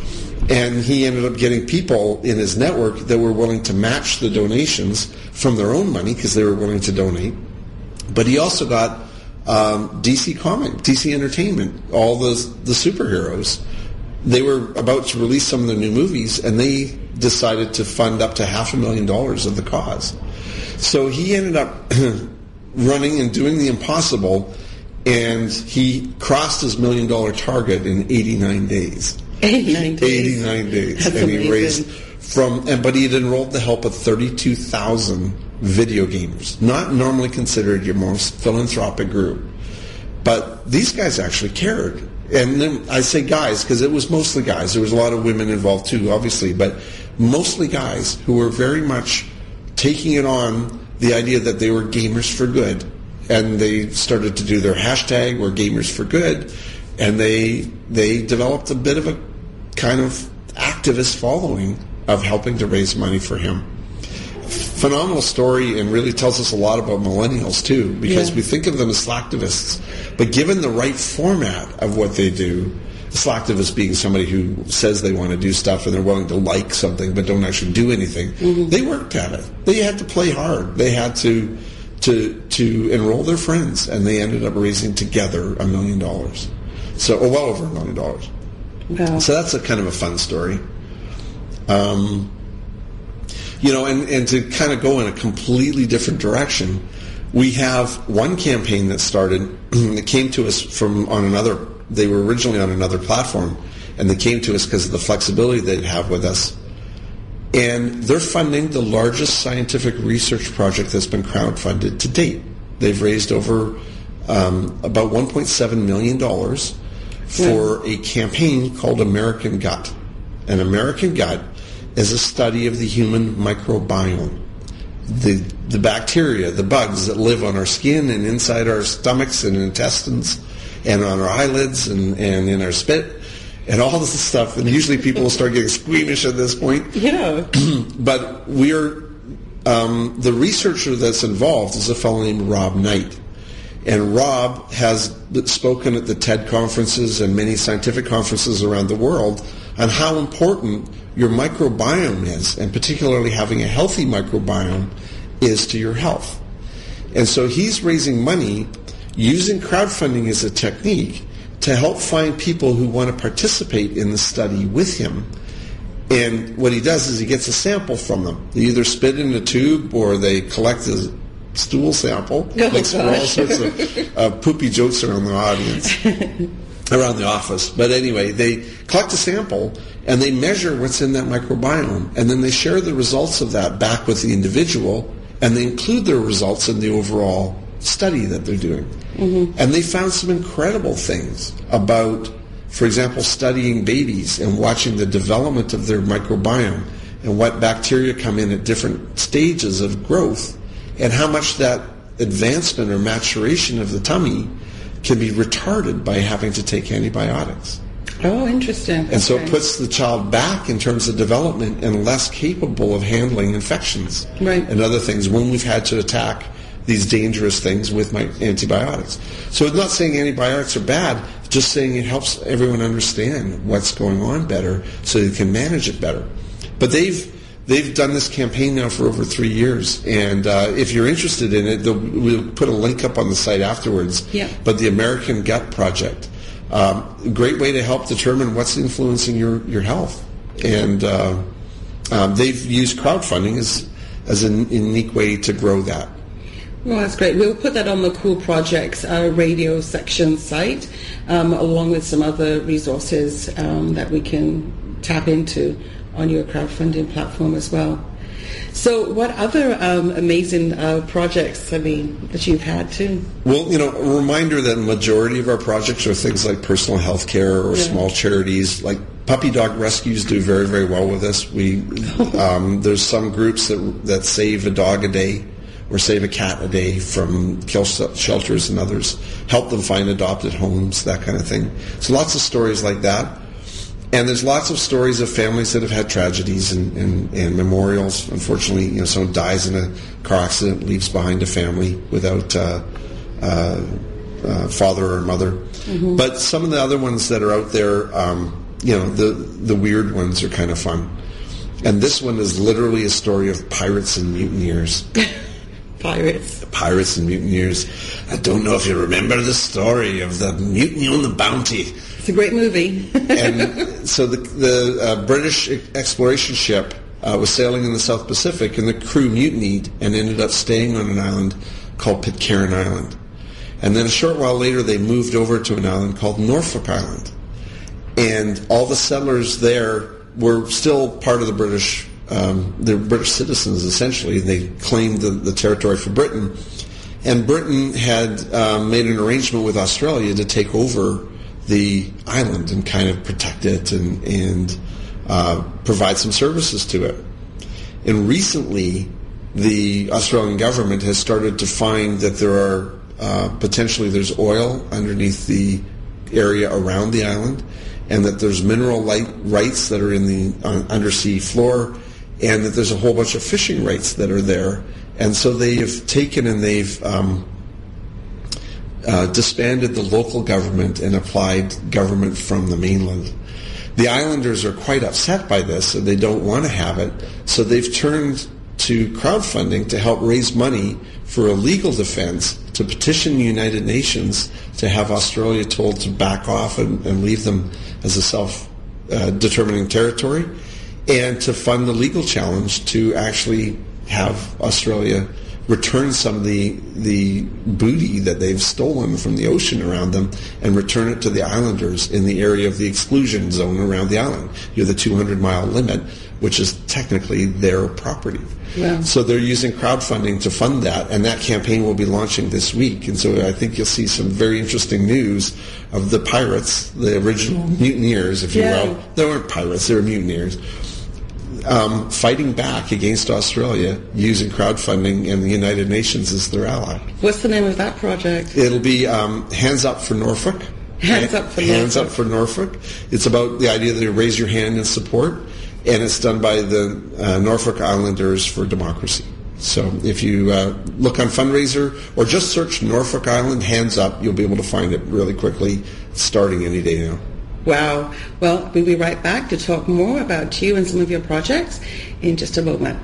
And he ended up getting people in his network that were willing to match the donations from their own money because they were willing to donate. But he also got um, D C Comic, D C Entertainment, all the the superheroes. They were about to release some of their new movies, and they decided to fund up to half a million dollars of the cause. So he ended up running and doing the impossible, and he crossed his million dollar target in eighty-nine days. eighty-nine days. eighty-nine days. That's and amazing. he raised from, and but he had enrolled the help of thirty-two thousand video gamers, not normally considered your most philanthropic group. But these guys actually cared. And then I say guys because it was mostly guys. There was a lot of women involved too, obviously, but mostly guys who were very much taking it on the idea that they were gamers for good. And they started to do their hashtag, we're gamers for good, and they they developed a bit of a kind of activist following of helping to raise money for him. Phenomenal story, and really tells us a lot about millennials too, because yeah. we think of them as slacktivists, but given the right format of what they do, a slacktivist being somebody who says they want to do stuff and they're willing to like something but don't actually do anything, mm-hmm. they worked at it. They had to play hard. They had to to to enroll their friends, and they ended up raising together a million dollars. So, or well over a million dollars. Wow. So that's a kind of a fun story. Um, you know, and, and to kind of go in a completely different direction, we have one campaign that started that came to us from on another. They were originally on another platform, and they came to us because of the flexibility they'd have with us. And they're funding the largest scientific research project that's been crowdfunded to date. They've raised over um, about one point seven million dollars for yeah. a campaign called American Gut. And American Gut is a study of the human microbiome. The, the bacteria, the bugs that live on our skin and inside our stomachs and intestines and on our eyelids and, and in our spit. And all this stuff, and usually people will start getting squeamish at this point. Yeah. But we're, um, the researcher that's involved is a fellow named Rob Knight. And Rob has spoken at the TED conferences and many scientific conferences around the world on how important your microbiome is, and particularly having a healthy microbiome is to your health. And so he's raising money using crowdfunding as a technique to help find people who want to participate in the study with him. And what he does is he gets a sample from them. They either spit in a tube or they collect a stool sample. Oh, makes all sorts of uh, poopy jokes around the audience, around the office. But anyway, they collect a sample and they measure what's in that microbiome. And then they share the results of that back with the individual, and they include their results in the overall study that they're doing. Mm-hmm. And they found some incredible things about, for example, studying babies and watching the development of their microbiome and what bacteria come in at different stages of growth, and how much that advancement or maturation of the tummy can be retarded by having to take antibiotics. Oh, interesting. And okay. so it puts the child back in terms of development and less capable of handling infections right. and other things when we've had to attack these dangerous things with my antibiotics. So it's not saying antibiotics are bad, just saying it helps everyone understand what's going on better so they can manage it better. But they've they've done this campaign now for over three years, and uh, if you're interested in it, we'll put a link up on the site afterwards. Yeah. But the American Gut Project, um, a great way to help determine what's influencing your, your health. And uh, um, they've used crowdfunding as, as a unique way to grow that. Well, that's great. We'll put that on the Cool Projects uh, radio section site, um, along with some other resources um, that we can tap into on your crowdfunding platform as well. So what other um, amazing uh, projects, I mean, that you've had too? Well, you know, a reminder that the majority of our projects are things like personal health care or yeah. small charities. Like puppy dog rescues do very, very well with us. We um, there's some groups that that save a dog a day or save a cat a day from kill shelters and others, help them find adopted homes, that kind of thing. So lots of stories like that. And there's lots of stories of families that have had tragedies and, and, and memorials. Unfortunately, you know, someone dies in a car accident, leaves behind a family without uh, uh, uh, father or mother. Mm-hmm. But some of the other ones that are out there, um, you know, the the weird ones are kind of fun. And this one is literally a story of pirates and mutineers. Pirates. Pirates and mutineers. I don't know if you remember the story of the Mutiny on the Bounty. It's a great movie. And so the, the uh, British exploration ship uh, was sailing in the South Pacific, and the crew mutinied and ended up staying on an island called Pitcairn Island. And then a short while later, they moved over to an island called Norfolk Island. And all the settlers there were still part of the British, um, they're British citizens, essentially. They claimed the, the territory for Britain. And Britain had um, made an arrangement with Australia to take over the island and kind of protect it and, and uh, provide some services to it. And recently, the Australian government has started to find that there are uh, potentially there's oil underneath the area around the island, and that there's mineral light rights that are in the uh, undersea floor, and that there's a whole bunch of fishing rights that are there. And so they've taken and they've um, Uh, disbanded the local government and applied government from the mainland. The islanders are quite upset by this, and they don't want to have it, so they've turned to crowdfunding to help raise money for a legal defense to petition the United Nations to have Australia told to back off and, and leave them as a self-determining uh, territory, and to fund the legal challenge to actually have Australia return some of the the booty that they've stolen from the ocean around them and return it to the islanders in the area of the exclusion zone around the island. You have the two hundred mile limit, which is technically their property. Yeah. So they're using crowdfunding to fund that, and that campaign will be launching this week. And so I think you'll see some very interesting news of the pirates, the original mutineers, if you yeah. will. They weren't pirates, they were mutineers. Um, fighting back against Australia using crowdfunding and the United Nations as their ally. What's the name of that project? It'll be um, Hands Up for Norfolk. Hands Up for Hands Norfolk. Up for Norfolk. It's about the idea that you raise your hand in support, and it's done by the uh, Norfolk Islanders for Democracy. So if you uh, look on fundraiser or just search Norfolk Island Hands Up, you'll be able to find it really quickly, starting any day now. Wow. Well, we'll be right back to talk more about you and some of your projects in just a moment.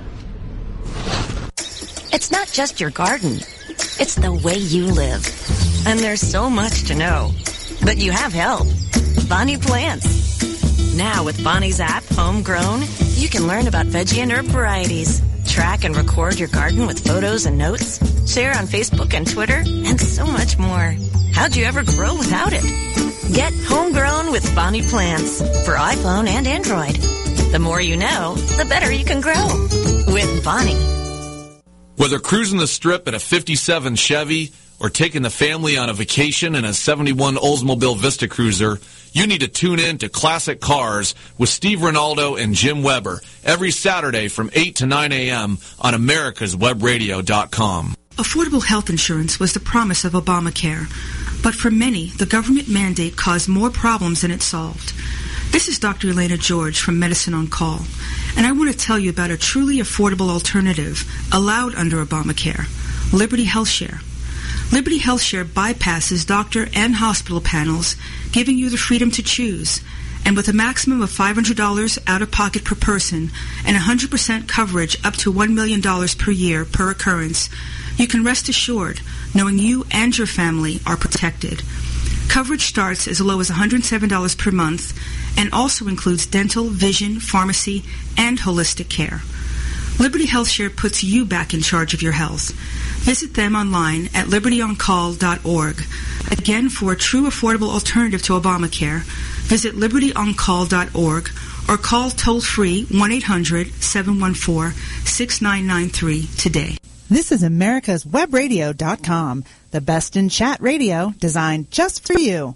It's not just your garden. It's the way you live. And there's so much to know. But you have help. Bonnie Plants. Now with Bonnie's app, Homegrown, you can learn about veggie and herb varieties, track and record your garden with photos and notes, share on Facebook and Twitter, and so much more. How'd you ever grow without it? Get Homegrown with Bonnie Plants for iPhone and Android. The more you know, the better you can grow with Bonnie. Whether cruising the strip in a fifty-seven Chevy or taking the family on a vacation in a seventy-one Oldsmobile Vista Cruiser, you need to tune in to Classic Cars with Steve Ronaldo and Jim Weber every Saturday from eight to nine a.m. on americas web radio dot com. Affordable health insurance was the promise of Obamacare, but for many, the government mandate caused more problems than it solved. This is Doctor Elena George from Medicine on Call, and I want to tell you about a truly affordable alternative allowed under Obamacare, Liberty HealthShare. Liberty HealthShare bypasses doctor and hospital panels, giving you the freedom to choose. And with a maximum of five hundred dollars out-of-pocket per person and one hundred percent coverage up to one million dollars per year per occurrence, you can rest assured knowing you and your family are protected. Coverage starts as low as one hundred seven dollars per month and also includes dental, vision, pharmacy, and holistic care. Liberty HealthShare puts you back in charge of your health. Visit them online at liberty on call dot org. Again, for a true affordable alternative to Obamacare, visit liberty on call dot org or call toll-free one eight hundred seven one four six nine nine three today. This is americas web radio dot com, the best in chat radio designed just for you.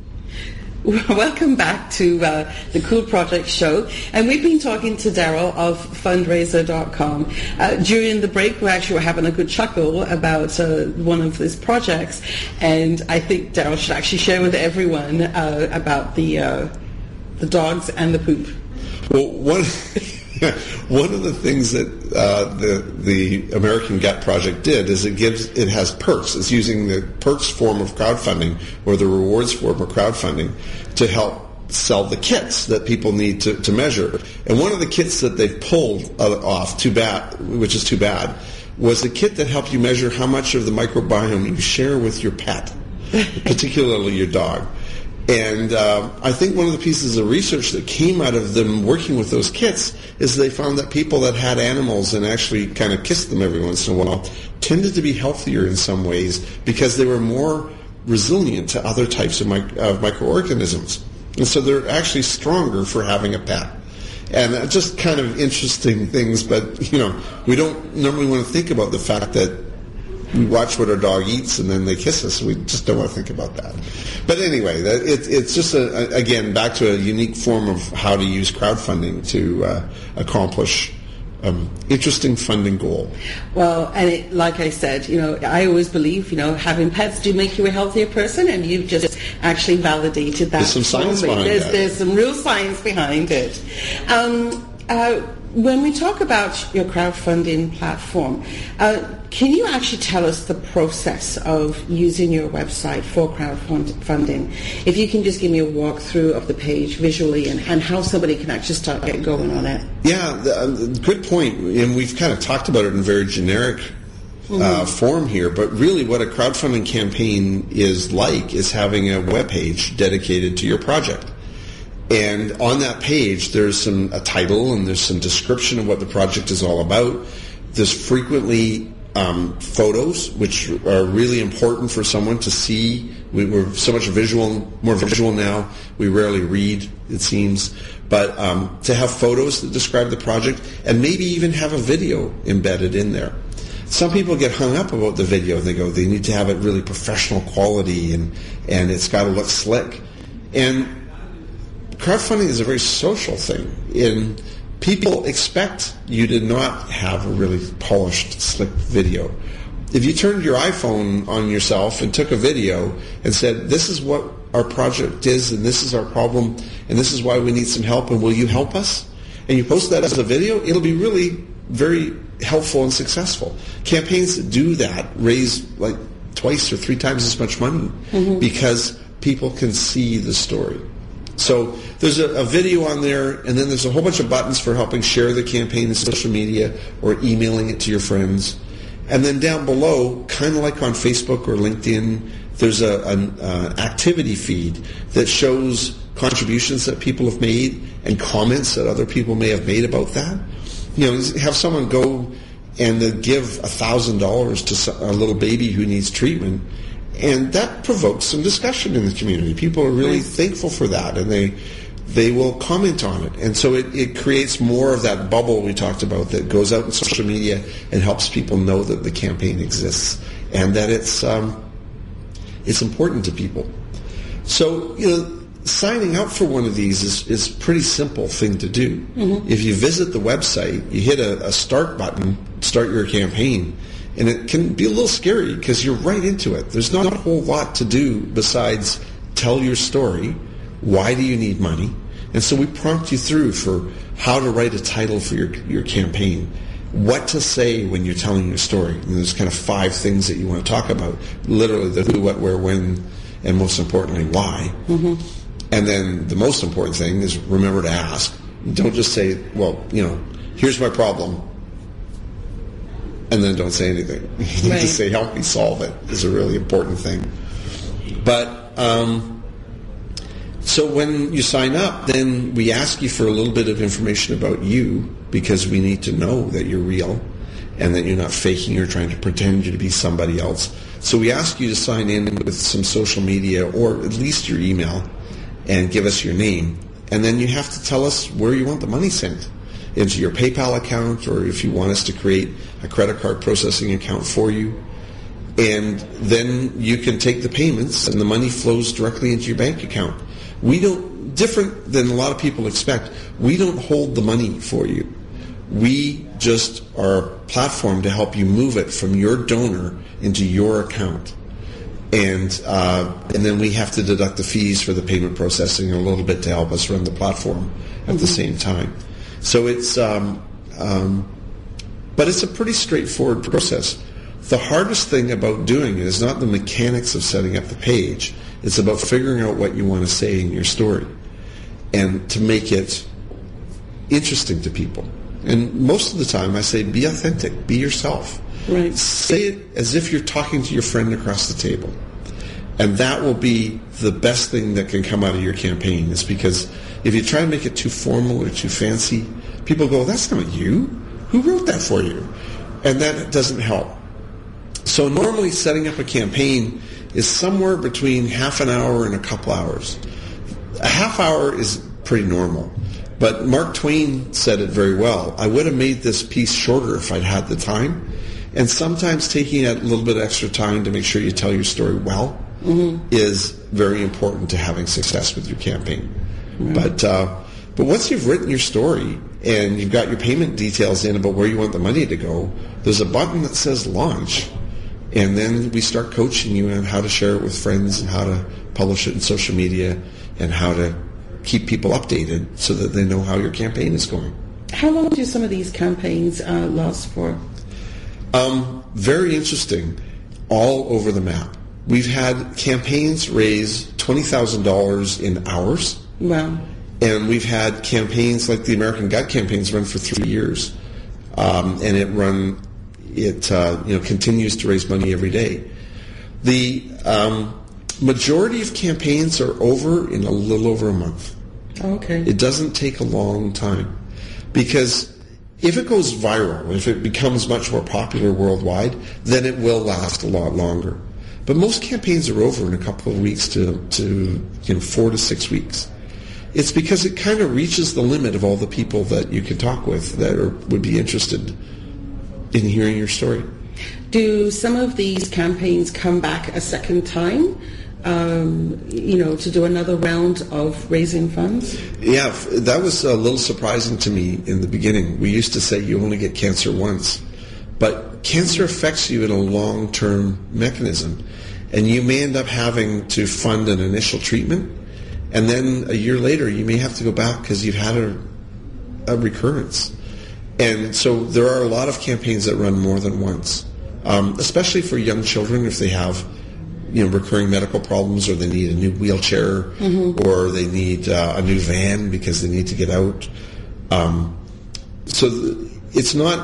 Welcome back to uh, the Cool Project Show, and we've been talking to Daryl of fundraiser dot com. Uh, during the break, we actually were having a good chuckle about uh, one of his projects, and I think Daryl should actually share with everyone uh, about the uh, the dogs and the poop. Well, one one of the things that uh, the the American Gut Project did is it gives it has perks. It's using the perks form of crowdfunding or the rewards form of crowdfunding to help sell the kits that people need to, to measure. And one of the kits that they've pulled off, too bad, which is too bad, was a kit that helped you measure how much of the microbiome you share with your pet, particularly your dog. And uh, I think one of the pieces of research that came out of them working with those kits is they found that people that had animals and actually kind of kissed them every once in a while tended to be healthier in some ways because they were more resilient to other types of, mic- of microorganisms. And so they're actually stronger for having a pet. And uh, just kind of interesting things, but, you know, we don't normally want to think about the fact that we watch what our dog eats and then they kiss us. We just don't want to think about that. But anyway, that, it, it's just, a, a, again, back to a unique form of how to use crowdfunding to uh, accomplish um, interesting funding goal. Well, and it, like I said, you know, I always believe, you know, having pets do make you a healthier person, and you've just actually validated that. There's some science behind there's, that. There's some real science behind it. Um, uh, when we talk about your crowdfunding platform, uh, can you actually tell us the process of using your website for crowdfunding? If you can just give me a walkthrough of the page visually and, and how somebody can actually start getting going on it. Yeah, the, uh, good point. And we've kind of talked about it in very generic mm-hmm. uh, form here, but really what a crowdfunding campaign is like is having a web page dedicated to your project. And on that page, there's some a title and there's some description of what the project is all about. There's frequently um, photos, which are really important for someone to see. We, we're so much visual, more visual now. We rarely read, it seems. But um, to have photos that describe the project and maybe even have a video embedded in there. Some people get hung up about the video. They go, they need to have it really professional quality and, and it's got to look slick. And crowdfunding is a very social thing. In people expect you to not have a really polished, slick video. If you turned your iPhone on yourself and took a video and said, this is what our project is and this is our problem and this is why we need some help and will you help us? And you post that as a video, it'll be really very helpful and successful. Campaigns that do that raise like twice or three times as much money mm-hmm. because people can see the story. So there's a, a video on there, and then there's a whole bunch of buttons for helping share the campaign in social media or emailing it to your friends. And then down below, kind of like on Facebook or LinkedIn, there's a, an uh, activity feed that shows contributions that people have made and comments that other people may have made about that. You know, have someone go and give one thousand dollars to a little baby who needs treatment. And that provokes some discussion in the community. People are really thankful for that, and they they will comment on it. And so it, it creates more of that bubble we talked about that goes out in social media and helps people know that the campaign exists and that it's um, It's important to people. So, you know, signing up for one of these is, is a pretty simple thing to do. Mm-hmm. If you visit the website, you hit a, a start button, start your campaign, and it can be a little scary because you're right into it. There's not a whole lot to do besides tell your story. Why do you need money? And so we prompt you through for how to write a title for your, your campaign, what to say when you're telling your story. And there's kind of five things that you want to talk about, literally the who, what, where, when, and most importantly, why. Mm-hmm. And then the most important thing is remember to ask. Don't just say, well, you know, here's my problem, and then don't say anything. You need right. to say, help me solve it, is a really important thing. But, um, so when you sign up, then we ask you for a little bit of information about you, because we need to know that you're real and that you're not faking or trying to pretend you to be somebody else. So we ask you to sign in with some social media or at least your email and give us your name. And then you have to tell us where you want the money sent, into your PayPal account, or if you want us to create a credit card processing account for you. And then you can take the payments and the money flows directly into your bank account. We don't, different than a lot of people expect, we don't hold the money for you. We just are a platform to help you move it from your donor into your account. And uh, and then we have to deduct the fees for the payment processing a little bit to help us run the platform at mm-hmm. the same time. So it's, um, um, but it's a pretty straightforward process. The hardest thing about doing it is not the mechanics of setting up the page. It's about figuring out what you want to say in your story and to make it interesting to people. And most of the time I say, be authentic, be yourself. Right. Say it as if you're talking to your friend across the table. And that will be the best thing that can come out of your campaign, is because if you try to make it too formal or too fancy, people go, that's not you. Who wrote that for you? And that doesn't help. So normally setting up a campaign is somewhere between half an hour and a couple hours. A half hour is pretty normal. But Mark Twain said it very well. I would have made this piece shorter if I'd had the time. And sometimes taking a little bit extra time to make sure you tell your story well mm-hmm. is very important to having success with your campaign. Mm-hmm. But uh, but once you've written your story and you've got your payment details in about where you want the money to go, there's a button that says launch. And then we start coaching you on how to share it with friends and how to publish it in social media and how to keep people updated so that they know how your campaign is going. How long do some of these campaigns uh, last for? Um, very interesting. All over the map. We've had campaigns raise twenty thousand dollars in hours. Wow. And we've had campaigns like the American Gut campaigns run for three years. Um, and it run, it uh, you know continues to raise money every day. The um, majority of campaigns are over in a little over a month. Okay. It doesn't take a long time, because if it goes viral, if it becomes much more popular worldwide, then it will last a lot longer. But most campaigns are over in a couple of weeks to, to you know, four to six weeks. It's because it kind of reaches the limit of all the people that you can talk with that are, would be interested in hearing your story. Do some of these campaigns come back a second time? Um, you know, to do another round of raising funds? Yeah, that was a little surprising to me in the beginning. We used to say you only get cancer once, but cancer affects you in a long-term mechanism, and you may end up having to fund an initial treatment, and then a year later you may have to go back because you've had a, a recurrence. And so there are a lot of campaigns that run more than once, um, especially for young children if they have you know, recurring medical problems, or they need a new wheelchair, mm-hmm. or they need uh, a new van because they need to get out. Um, so th- it's not,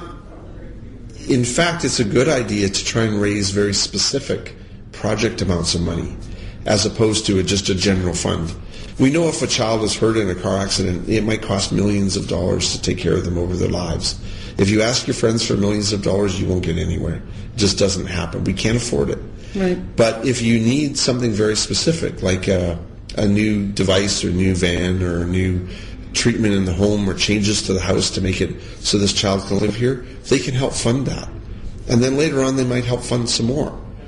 in fact, it's a good idea to try and raise very specific project amounts of money as opposed to a, just a general fund. We know if a child is hurt in a car accident, it might cost millions of dollars to take care of them over their lives. If you ask your friends for millions of dollars, you won't get anywhere. It just doesn't happen. We can't afford it. Right. But if you need something very specific, like a, a new device or a new van or a new treatment in the home or changes to the house to make it so this child can live here, they can help fund that. And then later on they might help fund some more.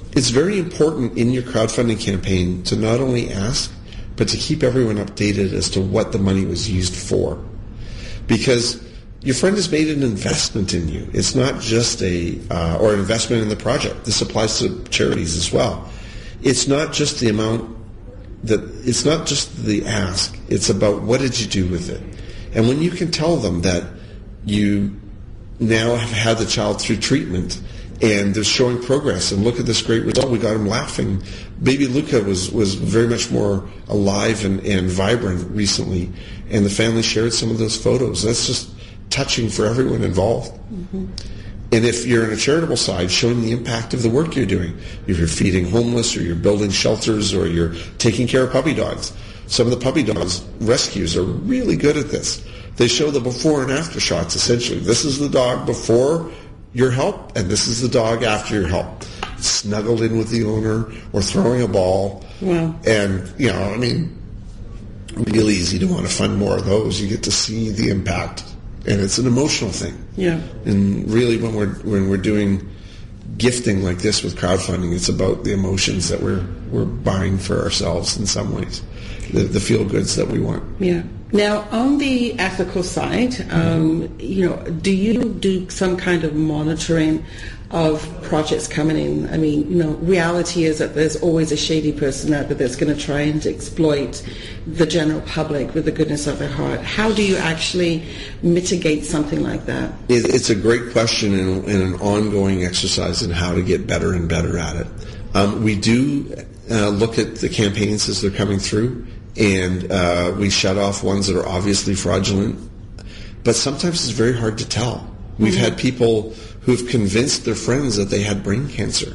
it's very important in your crowdfunding campaign to not only ask, but to keep everyone updated as to what the money was used for. Because your friend has made an investment in you. It's not just a, uh, or an investment in the project. This applies to charities as well. It's not just the amount that, it's not just the ask. It's about what did you do with it? And when you can tell them that you now have had the child through treatment and they're showing progress, and look at this great result, we got him laughing. Baby Luca was, was very much more alive and, and vibrant recently, and the family shared some of those photos. That's just touching for everyone involved. Mm-hmm. And if you're on a charitable side, showing the impact of the work you're doing, if you're feeding homeless or you're building shelters or you're taking care of puppy dogs. Some of the puppy dogs rescues are really good at this. They show the before and after shots, essentially. This is the dog before your help, and this is the dog after your help. Snuggled in with the owner or throwing a ball. Wow. And, you know, I mean, really easy to want to fund more of those. You get to see the impact, and it's an emotional thing. Yeah. And really, when we're when we're doing gifting like this with crowdfunding, it's about the emotions that we're we're buying for ourselves in some ways, the, the feel goods that we want. Yeah. Now, on the ethical side, um, you know, do you do some kind of monitoring of projects coming in? I mean, you know, reality is that there's always a shady person out there that's going to try and exploit the general public with the goodness of their heart. How do you actually mitigate something like that? It's a great question and an ongoing exercise in how to get better and better at it. Um, we do uh, look at the campaigns as they're coming through, and uh, we shut off ones that are obviously fraudulent. But sometimes it's very hard to tell. We've mm-hmm. had people who've convinced their friends that they had brain cancer,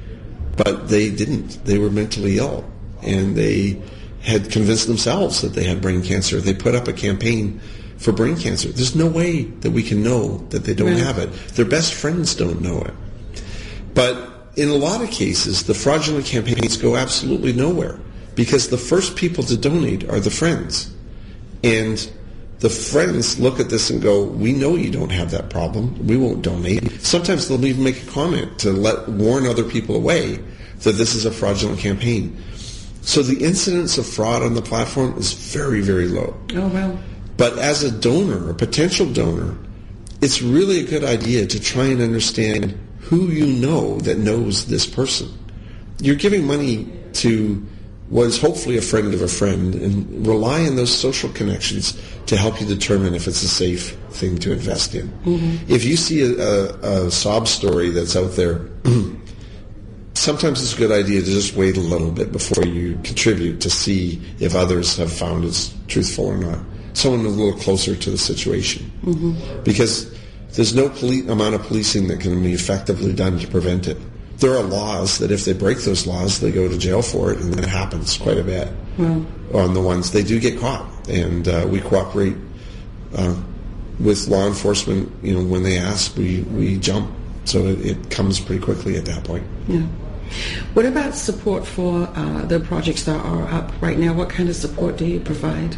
but they didn't. They were mentally ill, and they had convinced themselves that they had brain cancer. They put up a campaign for brain cancer. There's no way that we can know that they don't right. have it. Their best friends don't know it. But in a lot of cases, the fraudulent campaigns go absolutely nowhere, because the first people to donate are the friends. And the friends look at this and go, we know you don't have that problem. We won't donate. Sometimes they'll even make a comment to let warn other people away that this is a fraudulent campaign. So the incidence of fraud on the platform is very, very low. Oh, wow. But as a donor, a potential donor, it's really a good idea to try and understand who you know that knows this person. You're giving money to what is hopefully a friend of a friend, and rely on those social connections to help you determine if it's a safe thing to invest in. Mm-hmm. If you see a, a, a sob story that's out there, sometimes it's a good idea to just wait a little bit before you contribute to see if others have found it truthful or not. Someone a little closer to the situation. Mm-hmm. Because there's no poli- amount of policing that can be effectively done to prevent it. There are laws that if they break those laws, they go to jail for it, and that happens quite a bit. Wow. On the ones they do get caught, and uh, we cooperate uh, with law enforcement. You know, when they ask, we, we jump, so it, it comes pretty quickly at that point. Yeah. What about support for uh, the projects that are up right now? What kind of support do you provide?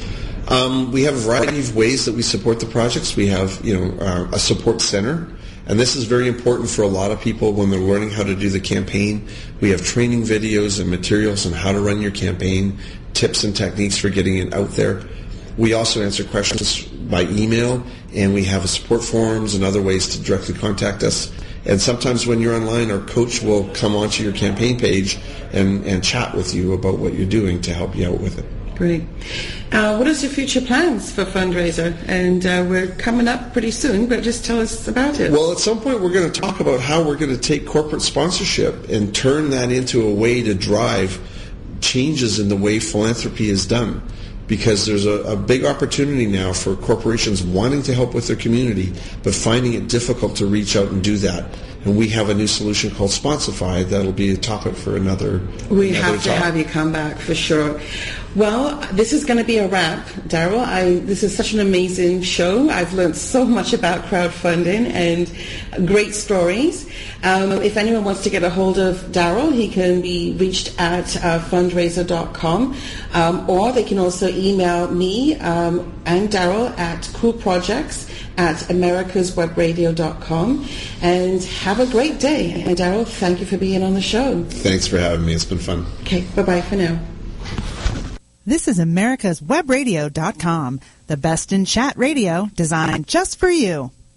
Um, we have a variety of ways that we support the projects. We have, you know, uh, a support center. And this is very important for a lot of people when they're learning how to do the campaign. We have training videos and materials on how to run your campaign, tips and techniques for getting it out there. We also answer questions by email, and we have a support forums and other ways to directly contact us. And sometimes when you're online, our coach will come onto your campaign page and, and chat with you about what you're doing to help you out with it. Great. Uh, what is your future plans for fundraiser? And uh, we're coming up pretty soon, but just tell us about it. Well, at some point we're going to talk about how we're going to take corporate sponsorship and turn that into a way to drive changes in the way philanthropy is done. Because there's a, a big opportunity now for corporations wanting to help with their community, but finding it difficult to reach out and do that. And we have a new solution called Sponsify that'll be a topic for another We another have to talk. have you come back for sure. Well, this is going to be a wrap, Daryl. I This is such an amazing show. I've learned so much about crowdfunding and great stories. Um, if anyone wants to get a hold of Daryl, he can be reached at uh, fundraiser dot com, um, or they can also email me um, and Daryl at cool projects at americas web radio dot com. And have a great day. And Daryl, thank you for being on the show. Thanks for having me. It's been fun. Okay, bye-bye for now. This is americas web radio dot com, the best in chat radio designed just for you.